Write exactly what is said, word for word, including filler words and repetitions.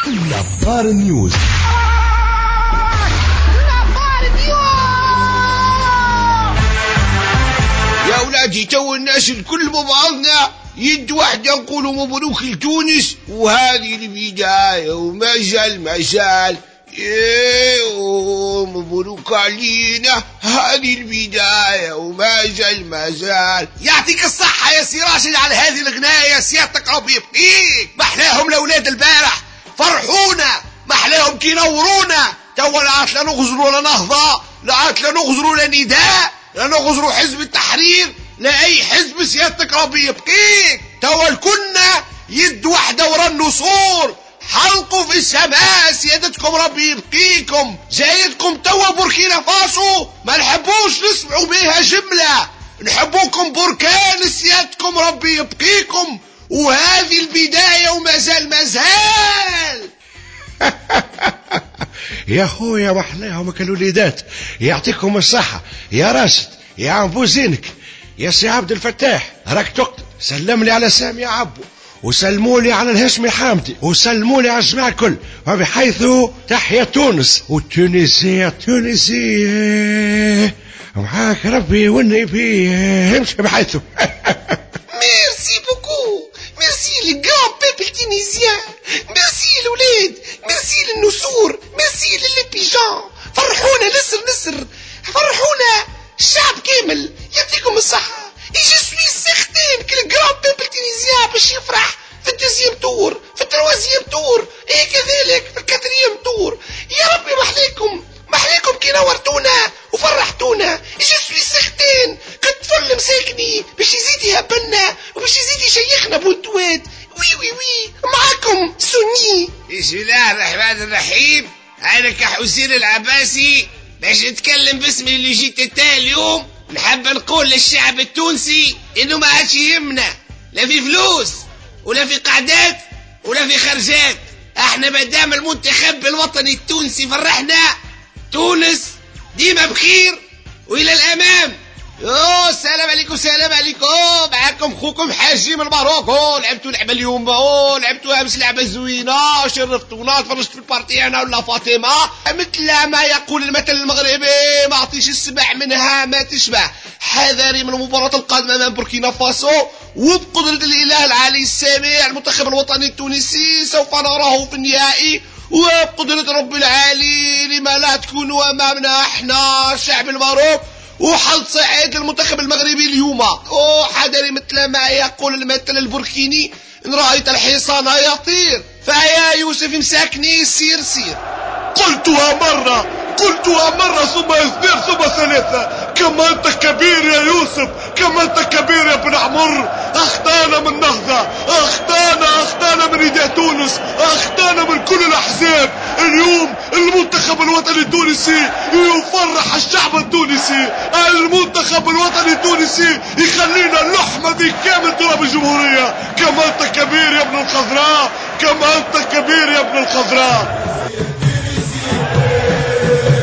نظار نيوز. يا أولادي تو الناس الكل ببعضنا يد واحدة نقولوا مبروك لتونس، وهذه البداية وما زال ما زال ايه مبروك علينا، هذه البداية وما زال ما زال. يعطيك الصحة يا سي راشد على هذه الغناية، سيادتك ربي يبقيك. محلاهم الأولاد البارح فرحونا، محلاهم كي نورونا. توا لا عاد لا نغزروا لا نهضة، لا عاد لا نغزروا لا نداء، لا نغزروا حزب التحرير، لا أي حزب. سيادتك ربي يبقيك. توا الكلنا يد واحدة ورا النصور، حلقوا في السماء. سيادتكم ربي يبقيكم. جايتكم توا بوركينا فاسو ما نحبوش نسمعوا بها جملة، نحبوكم بركان. سيادتكم ربي يبقيكم، وهذه البداية وما زال ما زال. يا خويا محلاهم كالوليدات، يعطيكم الصحة يا راشد يا عم زينك يا سي عبد الفتاح. راك تقتل. سلم لي على سامي عبو، وسلموا لي على الهشمي حامدي، وسلموا لي على الجماعة الكل، وبحيث تحيا تونس والتونسية. التونسية معاك ربي وني فيه، امشي بحيث. ميرسي بوكو، ميرسي للجران بيبل تونيزيان، ميرسي للولاد، ميرسي للنسور، ميرسي للبيجان. فرحونا نسر نسر، فرحونا الشعب كامل. يعطيكم الصحة. je suis certain que le grand peuple tunisien باش يفرح في الدوزيام تور، في التروازيام تور، ايه كذلك في الكاتريام تور. يا ربي محليكم محليكم كي نورتونا وفرحتونا. je suis certain كطفل مساكني باش يزيد يهبلنا وباش يزيد يشيخنا بونتوات. وي وي وي معاكم سوني. بسم الله الرحمن الرحيم. انا كحسين العباسي باش نتكلم باسم اللي جيت التا اليوم. نحب نقول للشعب التونسي انه ما عادش يهمنا لا في فلوس ولا في قعدات ولا في خرجات. احنا مادام المنتخب الوطني التونسي فرحنا، تونس ديما بخير والى الامام. اوه السلام عليكم السلام عليكم. معاكم خوكم حاجي من الماروك. اوه لعبتوا لعبه اليوم، اوه لعبتوا امس لعبه زوينه، شرفتونا. تفرجت في البارتي انا ولا فاطمه. مثل ما يقول المثل المغربي، ما اعطيش السبع منها ما تشبع. حذري من المباراه القادمه امام بوركينا فاسو، وبقدره الاله العلي السميع المنتخب الوطني التونسي سوف نراه في النهائي، وبقدره رب العالي لما لا تكونوا امامنا احنا شعب الماروك. وحظ سعيد للمنتخب المغربي اليوم. أوه حذري مثل ما يقول المثل البوركيني، إن رأيت الحصان يطير فيا يوسف مساكني سير سير. قلتها مرة قلتها مرة ثم اثنين ثم ثلاثة. كما أنت كبير يا يوسف، كما أنت كبير يا ابن عمر. أخطانا من نهضة، أخطانا أخطانا من إيديا تونس، أخطانا من كل الأحزاب. اليوم المنتخب الوطني التونسي يفرح الشعب التونسي، المنتخب الوطني التونسي يخلينا لحمة في كامل تراب الجمهورية. كما أنت كبير يا ابن الخضراء، كما أنت كبير يا ابن الخضراء.